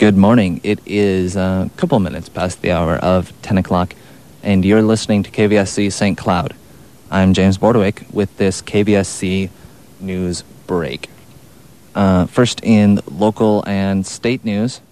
Good morning. It is a couple minutes past the hour of 10 o'clock, and you're listening to KVSC St. Cloud. I'm James Bordewick with this KVSC News Break. First in local and state news,